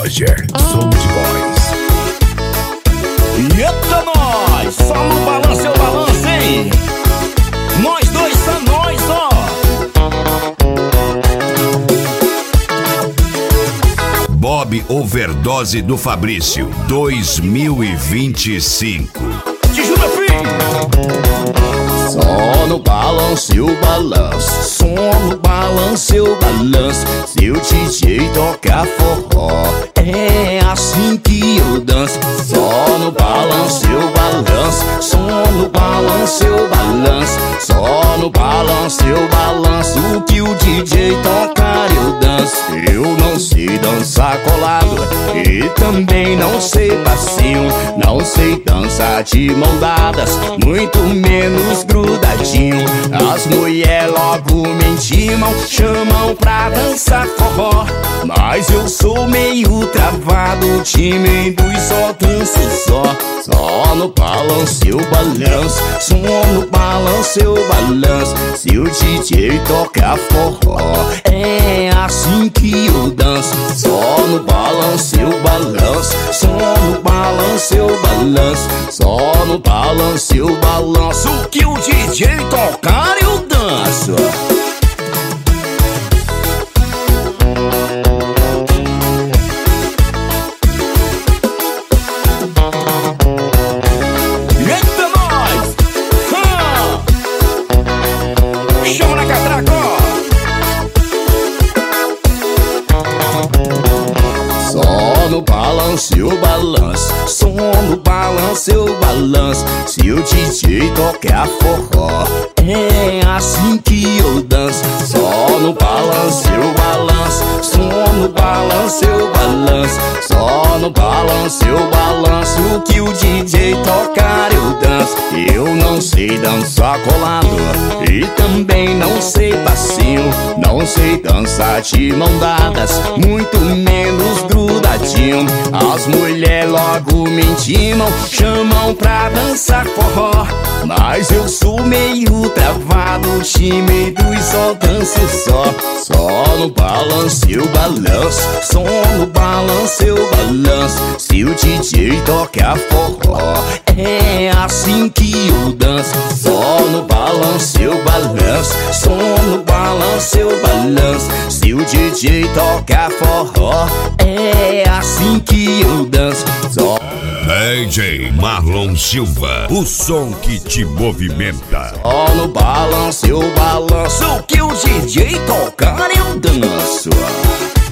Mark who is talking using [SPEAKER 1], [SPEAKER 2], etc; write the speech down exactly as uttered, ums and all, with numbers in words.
[SPEAKER 1] Roger, Sound Boys.
[SPEAKER 2] Eita nós, só no balanço eu balanço, hein? Nós dois são nós, ó.
[SPEAKER 1] Bob Overdose do Fabrício dois mil e vinte e cinco.
[SPEAKER 2] Te juro, filho.
[SPEAKER 3] Só no balanço eu balanço, só no balanço eu balanço. Se o D J tocar forró, é assim que eu danço. Só no balanço eu balanço, só no balanço eu balanço. Só no balanço eu balanço, o que o D J tocar eu danço. Eu não sei dançar colado e também não sei passinho. Não sei dançar de mão dadas, muito menos grudadinho. As mulher logo me intimam, chamam pra dançar forró, mas eu sou meio travado, tímido e só danço só. Só no balanço eu balanço, só no balanço eu balanço. Se o D J tocar forró, é assim que eu danço. Só no balanço eu balanço, só no balanço eu balanço. Só no balanço eu balanço, o que o D J tocar eu danço.
[SPEAKER 2] Eita nós, hum. Chama na catraca, ó.
[SPEAKER 3] Só no balanço eu balanço, só no balanço eu balanço. Se o D J tocar forró, é assim que eu danço. Só no balanço eu balanço, só no balanço eu balanço. Só no balanço eu balanço, o que o D J tocar eu danço. Eu não sei dançar colado e também não sei passinho. Não sei dançar de mão dadas, muito menos grudadinho. As mulher logo me intimam, chamam pra dançar forró, mas eu sou meio travado, tímido e só danço só. Só no balanço eu balanço, só no balanço eu balanço. Se o D J tocar forró, é assim que eu danço. Só no balanço eu balanço, só no balanço eu balanço. Se o D J tocar forró, é assim que eu danço. Só
[SPEAKER 1] D J Marlon Silva, o som que te movimenta.
[SPEAKER 3] Só no balanço eu balanço, o que o D J tocar eu danço.